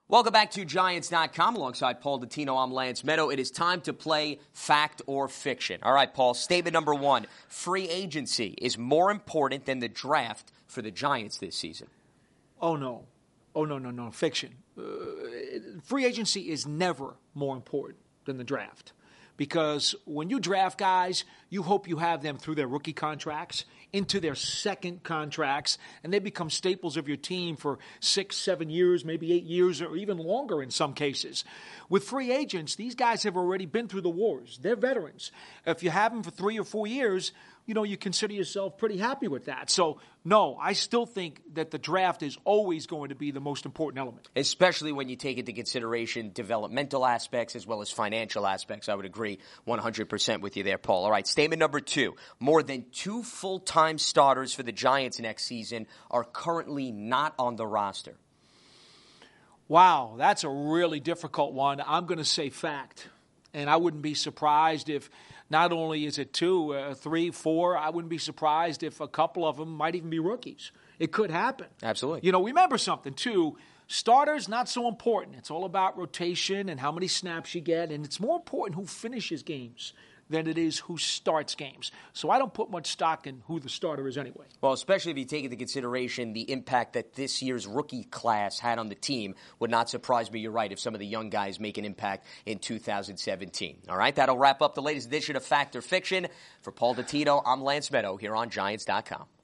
Welcome back to Giants.com. Alongside Paul Dottino, I'm Lance Meadow. It is time to play Fact or Fiction. All right, Paul, statement number one. Free agency is more important than the draft for the Giants this season. Oh, no. No. Fiction. Free agency is never more important than the draft. Because when you draft guys, you hope you have them through their rookie contracts, into their second contracts, and they become staples of your team for 6, 7 years, maybe 8 years, or even longer in some cases. With free agents, these guys have already been through the wars. They're veterans. If you have them for 3 or 4 years, you consider yourself pretty happy with that. So, no, I still think that the draft is always going to be the most important element. Especially when you take into consideration developmental aspects as well as financial aspects. I would agree 100% with you there, Paul. All right, statement number two. More than 2 full-time starters for the Giants next season are currently not on the roster. Wow, that's a really difficult one. I'm going to say fact. And I wouldn't be surprised if not only is it 2, 3, 4, I wouldn't be surprised if a couple of them might even be rookies. It could happen. Absolutely. Remember something, too. Starters, not so important. It's all about rotation and how many snaps you get, and it's more important who finishes games than it is who starts games. So I don't put much stock in who the starter is anyway. Well, especially if you take into consideration the impact that this year's rookie class had on the team. Would not surprise me, you're right, if some of the young guys make an impact in 2017. All right, that'll wrap up the latest edition of Fact or Fiction. For Paul Dottino, I'm Lance Meadow here on Giants.com.